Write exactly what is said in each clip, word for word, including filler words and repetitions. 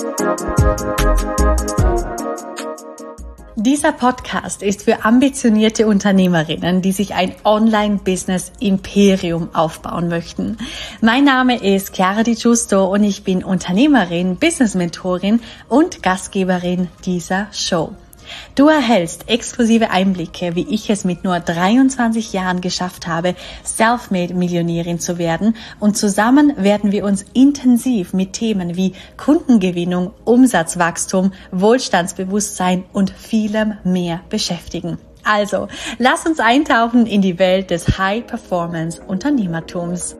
Dieser Podcast ist für ambitionierte Unternehmerinnen, die sich ein Online-Business-Imperium aufbauen möchten. Mein Name ist Chiara Di Giusto und ich bin Unternehmerin, Business-Mentorin und Gastgeberin dieser Show. Du erhältst exklusive Einblicke, wie ich es mit nur dreiundzwanzig Jahren geschafft habe, Selfmade-Millionärin zu werden, und zusammen werden wir uns intensiv mit Themen wie Kundengewinnung, Umsatzwachstum, Wohlstandsbewusstsein und vielem mehr beschäftigen. Also, lass uns eintauchen in die Welt des High-Performance-Unternehmertums.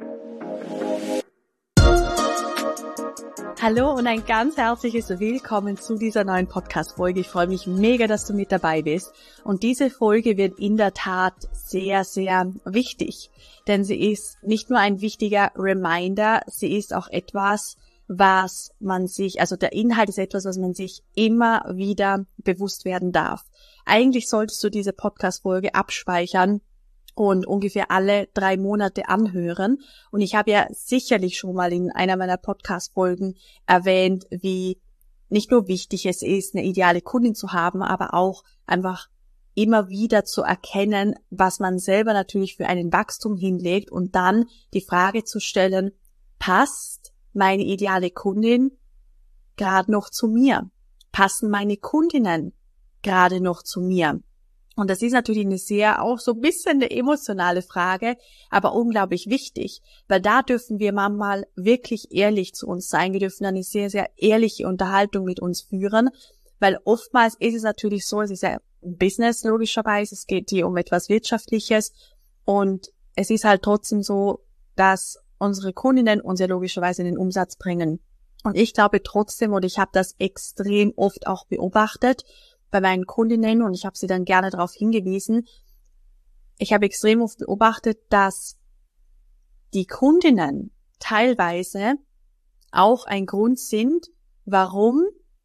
Hallo und ein ganz herzliches Willkommen zu dieser neuen Podcast-Folge. Ich freue mich mega, dass du mit dabei bist. Und diese Folge wird in der Tat sehr, sehr wichtig, denn sie ist nicht nur ein wichtiger Reminder, sie ist auch etwas, was man sich, also der Inhalt ist etwas, was man sich immer wieder bewusst werden darf. Eigentlich solltest du diese Podcast-Folge abspeichern und ungefähr alle drei Monate anhören. Und ich habe ja sicherlich schon mal in einer meiner Podcast-Folgen erwähnt, wie nicht nur wichtig es ist, eine ideale Kundin zu haben, aber auch einfach immer wieder zu erkennen, was man selber natürlich für einen Wachstum hinlegt und dann die Frage zu stellen, passt meine ideale Kundin gerade noch zu mir? Passen meine Kundinnen gerade noch zu mir? Und das ist natürlich eine sehr, auch so ein bisschen eine emotionale Frage, aber unglaublich wichtig, weil da dürfen wir manchmal wirklich ehrlich zu uns sein. Wir dürfen eine sehr, sehr ehrliche Unterhaltung mit uns führen, weil oftmals ist es natürlich so, es ist ja ein Business logischerweise, es geht hier um etwas Wirtschaftliches und es ist halt trotzdem so, dass unsere Kundinnen uns ja logischerweise in den Umsatz bringen. Und ich glaube trotzdem, und ich habe das extrem oft auch beobachtet, bei meinen Kundinnen, und ich habe sie dann gerne darauf hingewiesen, ich habe extrem oft beobachtet, dass die Kundinnen teilweise auch ein Grund sind, warum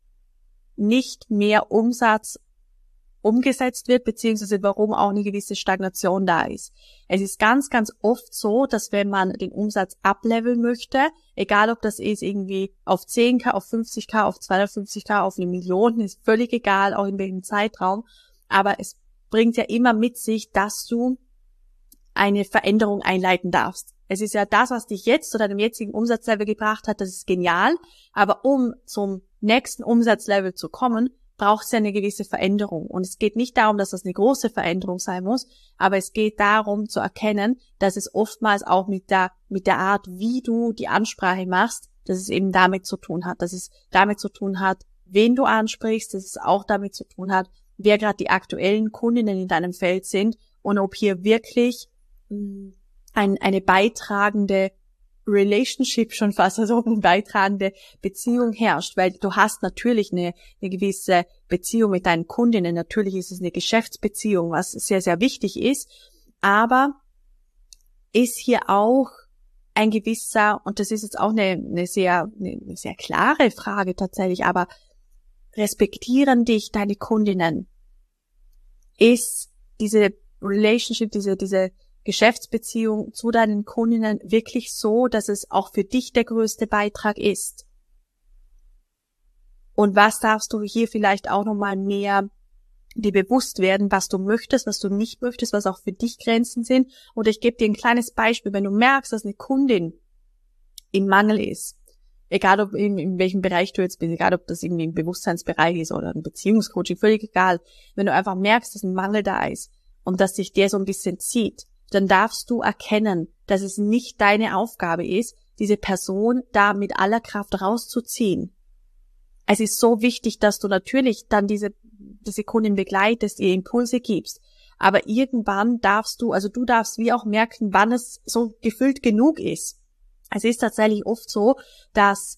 nicht mehr Umsatz umgesetzt wird, beziehungsweise warum auch eine gewisse Stagnation da ist. Es ist ganz, ganz oft so, dass wenn man den Umsatz upleveln möchte, egal ob das ist irgendwie auf zehn K, auf fünfzig K, auf zweihundertfünfzig K, auf eine Million, ist völlig egal, auch in welchem Zeitraum, aber es bringt ja immer mit sich, dass du eine Veränderung einleiten darfst. Es ist ja das, was dich jetzt zu deinem jetzigen Umsatzlevel gebracht hat, das ist genial, aber um zum nächsten Umsatzlevel zu kommen, braucht es ja eine gewisse Veränderung. Und es geht nicht darum, dass das eine große Veränderung sein muss, aber es geht darum zu erkennen, dass es oftmals auch mit der, mit der Art, wie du die Ansprache machst, dass es eben damit zu tun hat, dass es damit zu tun hat, wen du ansprichst, dass es auch damit zu tun hat, wer gerade die aktuellen Kundinnen in deinem Feld sind und ob hier wirklich mh, ein, eine beitragende Relationship schon fast, also ob eine beitragende Beziehung herrscht, weil du hast natürlich eine, eine gewisse Beziehung mit deinen Kundinnen, natürlich ist es eine Geschäftsbeziehung, was sehr, sehr wichtig ist, aber ist hier auch ein gewisser, und das ist jetzt auch eine, eine sehr, eine sehr klare Frage tatsächlich, aber respektieren dich deine Kundinnen? Ist diese Relationship, diese, diese Geschäftsbeziehung zu deinen Kundinnen wirklich so, dass es auch für dich der größte Beitrag ist? Und was darfst du hier vielleicht auch nochmal mehr dir bewusst werden, was du möchtest, was du nicht möchtest, was auch für dich Grenzen sind? Und ich gebe dir ein kleines Beispiel. Wenn du merkst, dass eine Kundin im Mangel ist, egal ob in, in welchem Bereich du jetzt bist, egal ob das irgendwie im Bewusstseinsbereich ist oder ein Beziehungscoaching, völlig egal. Wenn du einfach merkst, dass ein Mangel da ist und dass sich der so ein bisschen zieht, dann darfst du erkennen, dass es nicht deine Aufgabe ist, diese Person da mit aller Kraft rauszuziehen. Es ist so wichtig, dass du natürlich dann diese, diese Kundin begleitest, ihr Impulse gibst. Aber irgendwann darfst du, also du darfst wie auch merken, wann es so gefüllt genug ist. Es ist tatsächlich oft so, dass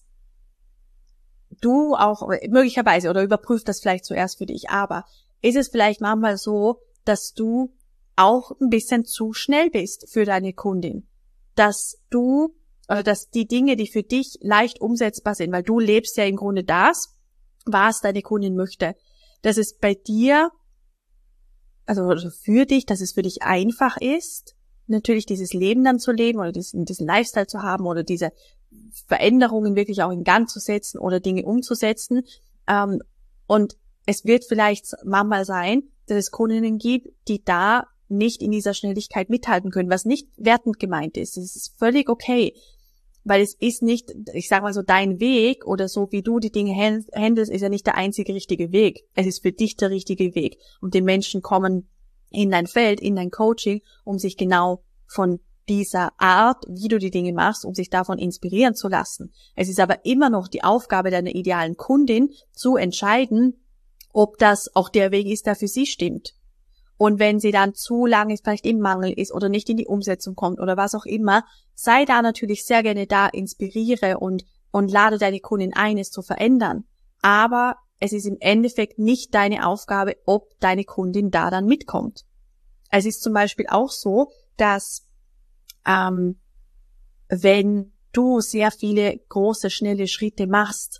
du auch möglicherweise, oder überprüf das vielleicht zuerst für dich, aber ist es vielleicht manchmal so, dass du auch ein bisschen zu schnell bist für deine Kundin, dass du, oder dass die Dinge, die für dich leicht umsetzbar sind, weil du lebst ja im Grunde das, was deine Kundin möchte, dass es bei dir, also für dich, dass es für dich einfach ist, natürlich dieses Leben dann zu leben oder diesen, diesen Lifestyle zu haben oder diese Veränderungen wirklich auch in Gang zu setzen oder Dinge umzusetzen. Ähm, und es wird vielleicht manchmal sein, dass es Kundinnen gibt, die da nicht in dieser Schnelligkeit mithalten können, was nicht wertend gemeint ist. Es ist völlig okay, weil es ist nicht, ich sag mal so, dein Weg oder so, wie du die Dinge handelst, ist ja nicht der einzige richtige Weg. Es ist für dich der richtige Weg. Und die Menschen kommen in dein Feld, in dein Coaching, um sich genau von dieser Art, wie du die Dinge machst, um sich davon inspirieren zu lassen. Es ist aber immer noch die Aufgabe deiner idealen Kundin, zu entscheiden, ob das auch der Weg ist, der für sie stimmt. Und wenn sie dann zu lange vielleicht im Mangel ist oder nicht in die Umsetzung kommt oder was auch immer, sei da natürlich sehr gerne da, inspiriere und, und lade deine Kundin ein, es zu verändern. Aber es ist im Endeffekt nicht deine Aufgabe, ob deine Kundin da dann mitkommt. Es ist zum Beispiel auch so, dass ähm, wenn du sehr viele große, schnelle Schritte machst,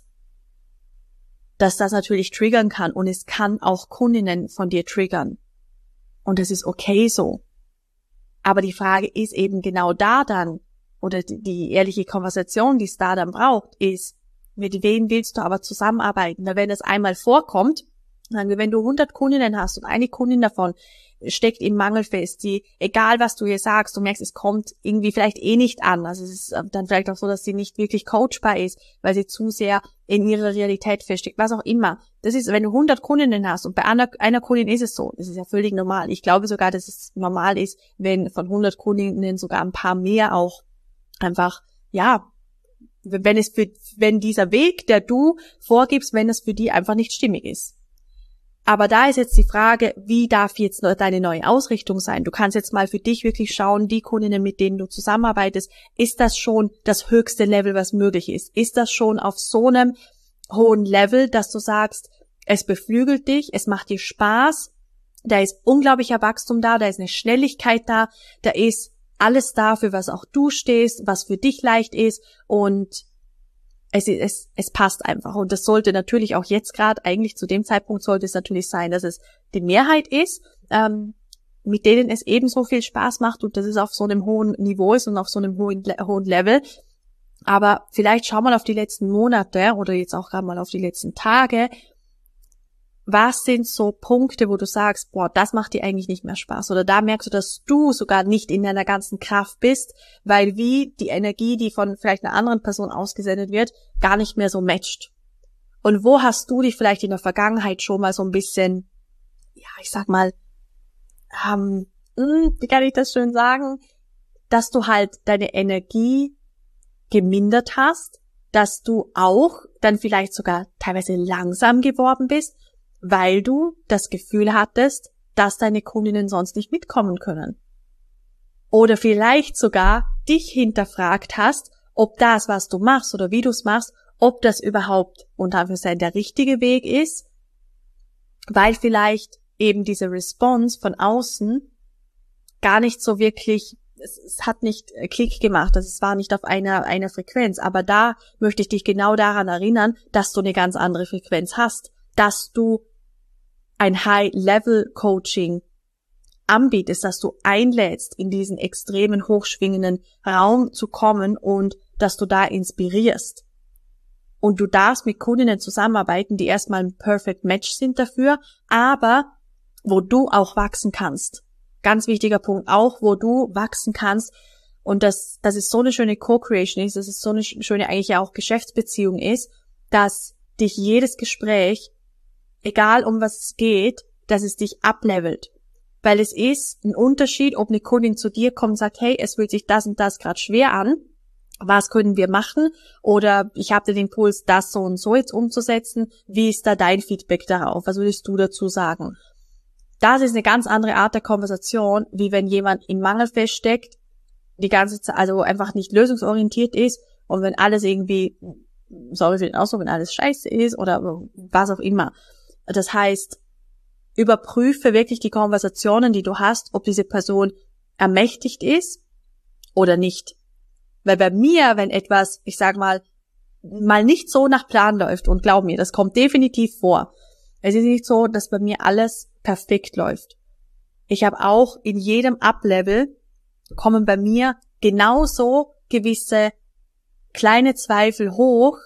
dass das natürlich triggern kann und es kann auch Kundinnen von dir triggern. Und das ist okay so. Aber die Frage ist eben genau da dann, oder die, die ehrliche Konversation, die es da dann braucht, ist, mit wem willst du aber zusammenarbeiten? Weil wenn das einmal vorkommt, sagen wir, wenn du hundert Kundinnen hast und eine Kundin davon steckt im Mangel fest, die, egal was du ihr sagst, du merkst, es kommt irgendwie vielleicht eh nicht an. Also es ist dann vielleicht auch so, dass sie nicht wirklich coachbar ist, weil sie zu sehr in ihrer Realität feststeckt, was auch immer. Das ist, wenn du hundert Kundinnen hast und bei einer, einer Kundin ist es so, das ist ja völlig normal. Ich glaube sogar, dass es normal ist, wenn von hundert Kundinnen sogar ein paar mehr auch einfach, ja, wenn es für, wenn dieser Weg, der du vorgibst, wenn es für die einfach nicht stimmig ist. Aber da ist jetzt die Frage, wie darf jetzt deine neue Ausrichtung sein? Du kannst jetzt mal für dich wirklich schauen, die Kundinnen, mit denen du zusammenarbeitest, ist das schon das höchste Level, was möglich ist? Ist das schon auf so einem hohen Level, dass du sagst, es beflügelt dich, es macht dir Spaß, da ist unglaublicher Wachstum da, da ist eine Schnelligkeit da, da ist alles da, für was auch du stehst, was für dich leicht ist und Es, es, es passt einfach. Und das sollte natürlich auch jetzt gerade, eigentlich zu dem Zeitpunkt sollte es natürlich sein, dass es die Mehrheit ist, ähm, mit denen es ebenso viel Spaß macht und dass es auf so einem hohen Niveau ist und auf so einem hohen, hohen Level. Aber vielleicht schau mal auf die letzten Monate oder jetzt auch gerade mal auf die letzten Tage. Was sind so Punkte, wo du sagst, boah, das macht dir eigentlich nicht mehr Spaß? Oder da merkst du, dass du sogar nicht in deiner ganzen Kraft bist, weil wie die Energie, die von vielleicht einer anderen Person ausgesendet wird, gar nicht mehr so matcht. Und wo hast du dich vielleicht in der Vergangenheit schon mal so ein bisschen, ja, ich sag mal, ähm, wie kann ich das schön sagen, dass du halt deine Energie gemindert hast, dass du auch dann vielleicht sogar teilweise langsam geworden bist, weil du das Gefühl hattest, dass deine Kundinnen sonst nicht mitkommen können. Oder vielleicht sogar dich hinterfragt hast, ob das, was du machst oder wie du es machst, ob das überhaupt unter Anführungszeichen der richtige Weg ist, weil vielleicht eben diese Response von außen gar nicht so wirklich, es, es hat nicht Klick gemacht, also es war nicht auf einer, einer Frequenz, aber da möchte ich dich genau daran erinnern, dass du eine ganz andere Frequenz hast, dass du ein High-Level-Coaching anbietest, dass du einlädst, in diesen extremen, hochschwingenden Raum zu kommen und dass du da inspirierst. Und du darfst mit Kundinnen zusammenarbeiten, die erstmal ein Perfect Match sind dafür, aber wo du auch wachsen kannst. Ganz wichtiger Punkt auch, wo du wachsen kannst. Und das, das ist so eine schöne Co-Creation ist, dass es so eine schöne eigentlich ja auch Geschäftsbeziehung ist, dass dich jedes Gespräch, egal um was es geht, dass es dich uplevelt. Weil es ist ein Unterschied, ob eine Kundin zu dir kommt und sagt, hey, es fühlt sich das und das gerade schwer an, was können wir machen? Oder ich habe den Impuls, das so und so jetzt umzusetzen. Wie ist da dein Feedback darauf? Was würdest du dazu sagen? Das ist eine ganz andere Art der Konversation, wie wenn jemand im Mangel feststeckt, die ganze Zeit, also einfach nicht lösungsorientiert ist und wenn alles irgendwie, sorry für den Ausdruck, wenn alles scheiße ist oder was auch immer. Das heißt, überprüfe wirklich die Konversationen, die du hast, ob diese Person ermächtigt ist oder nicht. Weil bei mir, wenn etwas, ich sag mal, mal nicht so nach Plan läuft, und glaub mir, das kommt definitiv vor. Es ist nicht so, dass bei mir alles perfekt läuft. Ich habe auch in jedem Up-Level kommen bei mir genauso gewisse kleine Zweifel hoch,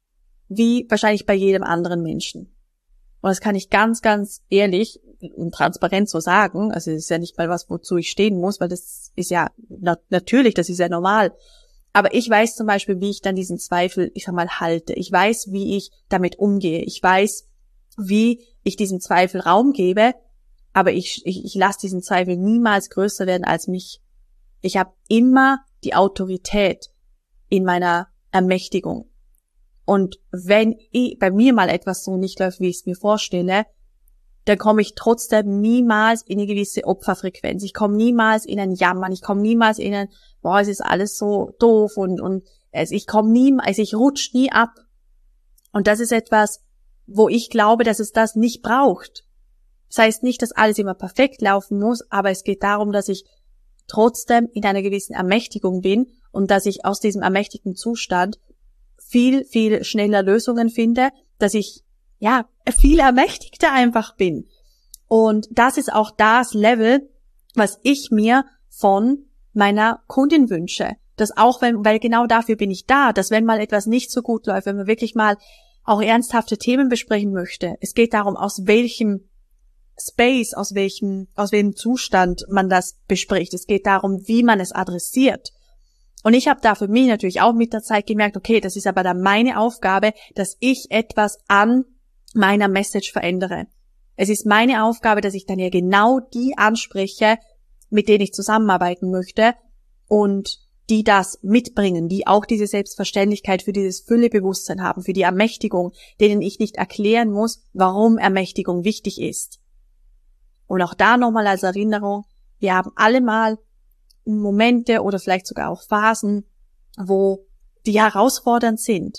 wie wahrscheinlich bei jedem anderen Menschen. Und das kann ich ganz, ganz ehrlich und transparent so sagen. Also es ist ja nicht mal was, wozu ich stehen muss, weil das ist ja na- natürlich, das ist ja normal. Aber ich weiß zum Beispiel, wie ich dann diesen Zweifel, ich sag mal, halte. Ich weiß, wie ich damit umgehe. Ich weiß, wie ich diesem Zweifel Raum gebe, aber ich, ich, ich lasse diesen Zweifel niemals größer werden als mich. Ich habe immer die Autorität in meiner Ermächtigung. Und wenn ich, bei mir mal etwas so nicht läuft, wie ich es mir vorstelle, dann komme ich trotzdem niemals in eine gewisse Opferfrequenz. Ich komme niemals in ein Jammern. Ich komme niemals in ein, boah, es ist alles so doof und und also ich komme nie, also ich rutsche nie ab. Und das ist etwas, wo ich glaube, dass es das nicht braucht. Das heißt nicht, dass alles immer perfekt laufen muss, aber es geht darum, dass ich trotzdem in einer gewissen Ermächtigung bin und dass ich aus diesem ermächtigten Zustand viel, viel schneller Lösungen finde, dass ich, ja, viel ermächtigter einfach bin. Und das ist auch das Level, was ich mir von meiner Kundin wünsche. Dass auch wenn, weil genau dafür bin ich da, dass wenn mal etwas nicht so gut läuft, wenn man wirklich mal auch ernsthafte Themen besprechen möchte, es geht darum, aus welchem Space, aus welchem, aus welchem Zustand man das bespricht. Es geht darum, wie man es adressiert. Und ich habe da für mich natürlich auch mit der Zeit gemerkt, okay, das ist aber dann meine Aufgabe, dass ich etwas an meiner Message verändere. Es ist meine Aufgabe, dass ich dann ja genau die anspreche, mit denen ich zusammenarbeiten möchte und die das mitbringen, die auch diese Selbstverständlichkeit für dieses Füllebewusstsein haben, für die Ermächtigung, denen ich nicht erklären muss, warum Ermächtigung wichtig ist. Und auch da nochmal als Erinnerung, wir haben alle mal Momente oder vielleicht sogar auch Phasen, wo die herausfordernd sind.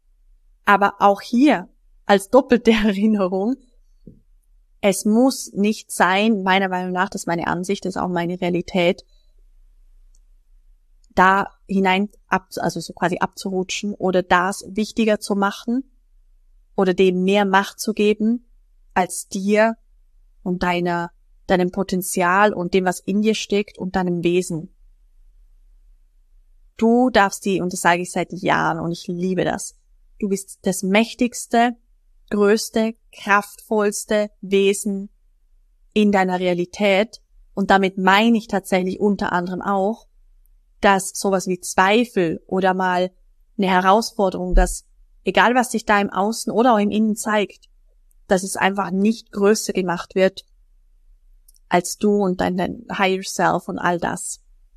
Aber auch hier als doppelte Erinnerung, es muss nicht sein, meiner Meinung nach, das ist meine Ansicht, das ist auch meine Realität, da hinein, ab, also so quasi abzurutschen oder das wichtiger zu machen oder dem mehr Macht zu geben als dir und deiner, deinem Potenzial und dem, was in dir steckt und deinem Wesen. Du darfst die, und das sage ich seit Jahren und ich liebe das, du bist das mächtigste, größte, kraftvollste Wesen in deiner Realität und damit meine ich tatsächlich unter anderem auch, dass sowas wie Zweifel oder mal eine Herausforderung, dass egal was sich da im Außen oder auch im Innen zeigt, dass es einfach nicht größer gemacht wird als du und dein, dein Higher Self und all das.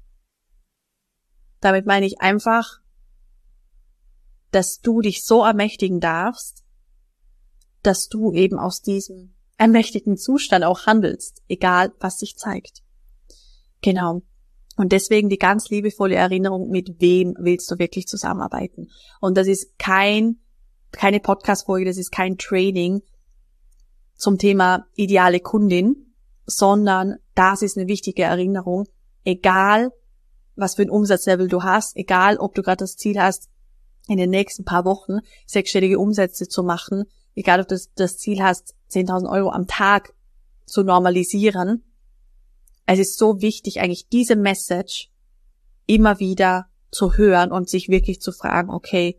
Damit meine ich einfach, dass du dich so ermächtigen darfst, dass du eben aus diesem ermächtigten Zustand auch handelst, egal was sich zeigt. Genau. Und deswegen die ganz liebevolle Erinnerung, mit wem willst du wirklich zusammenarbeiten? Und das ist kein, keine Podcast-Folge, das ist kein Training zum Thema ideale Kundin, sondern das ist eine wichtige Erinnerung, egal was für ein Umsatzlevel du hast, egal ob du gerade das Ziel hast, in den nächsten paar Wochen sechsstellige Umsätze zu machen, egal ob du das, das Ziel hast, zehntausend Euro am Tag zu normalisieren. Es ist so wichtig, eigentlich diese Message immer wieder zu hören und sich wirklich zu fragen, okay,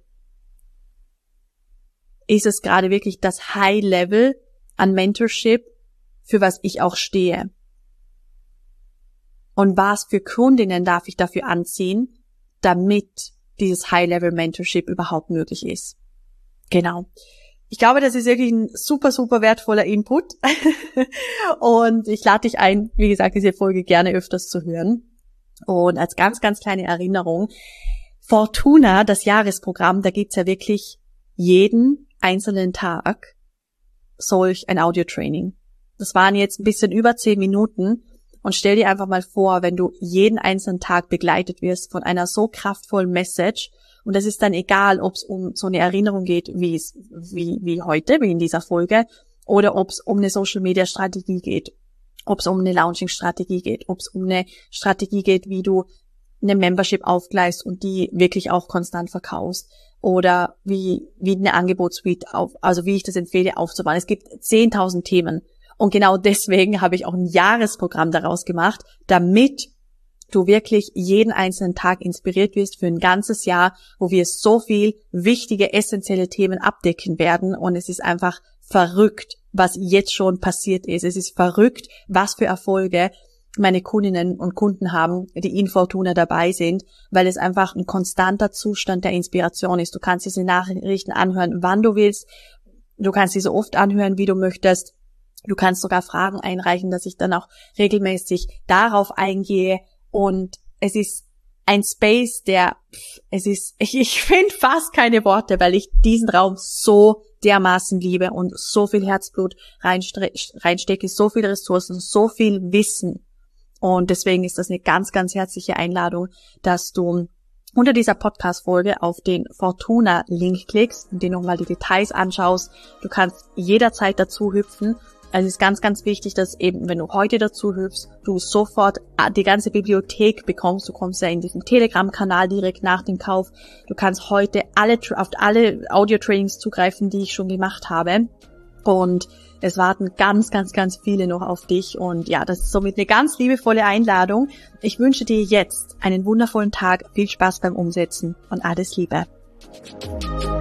ist es gerade wirklich das High Level an Mentorship, für was ich auch stehe? Und was für Kundinnen darf ich dafür anziehen, damit dieses High Level Mentorship überhaupt möglich ist? Genau. Ich glaube, das ist wirklich ein super, super wertvoller Input. Und ich lade dich ein, wie gesagt, diese Folge gerne öfters zu hören. Und als ganz, ganz kleine Erinnerung, Fortuna, das Jahresprogramm, da gibt's ja wirklich jeden einzelnen Tag solch ein Audio-Training. Das waren jetzt ein bisschen über zehn Minuten. Und stell dir einfach mal vor, wenn du jeden einzelnen Tag begleitet wirst von einer so kraftvollen Message. Und das ist dann egal, ob es um so eine Erinnerung geht, wie es, wie, wie heute, wie in dieser Folge, oder ob es um eine Social-Media-Strategie geht, ob es um eine Launching-Strategie geht, ob es um eine Strategie geht, wie du eine Membership aufgleist und die wirklich auch konstant verkaufst, oder wie, wie eine Angebotssuite auf, also wie ich das empfehle aufzubauen. Es gibt zehntausend Themen. Und genau deswegen habe ich auch ein Jahresprogramm daraus gemacht, damit du wirklich jeden einzelnen Tag inspiriert wirst für ein ganzes Jahr, wo wir so viel wichtige, essentielle Themen abdecken werden. Und es ist einfach verrückt, was jetzt schon passiert ist. Es ist verrückt, was für Erfolge meine Kundinnen und Kunden haben, die in Fortuna dabei sind, weil es einfach ein konstanter Zustand der Inspiration ist. Du kannst diese Nachrichten anhören, wann du willst. Du kannst sie so oft anhören, wie du möchtest. Du kannst sogar Fragen einreichen, dass ich dann auch regelmäßig darauf eingehe. Und es ist ein Space, der, es ist, ich, ich finde fast keine Worte, weil ich diesen Raum so dermaßen liebe und so viel Herzblut reinste- reinstecke, so viele Ressourcen, so viel Wissen. Und deswegen ist das eine ganz, ganz herzliche Einladung, dass du unter dieser Podcast-Folge auf den Fortuna-Link klickst und dir nochmal die Details anschaust. Du kannst jederzeit dazu hüpfen. Also es ist ganz, ganz wichtig, dass eben, wenn du heute dazu hüpfst, du sofort die ganze Bibliothek bekommst. Du kommst ja in diesen Telegram-Kanal direkt nach dem Kauf. Du kannst heute alle auf alle Audio-Trainings zugreifen, die ich schon gemacht habe. Und es warten ganz, ganz, ganz viele noch auf dich. Und ja, das ist somit eine ganz liebevolle Einladung. Ich wünsche dir jetzt einen wundervollen Tag, viel Spaß beim Umsetzen und alles Liebe.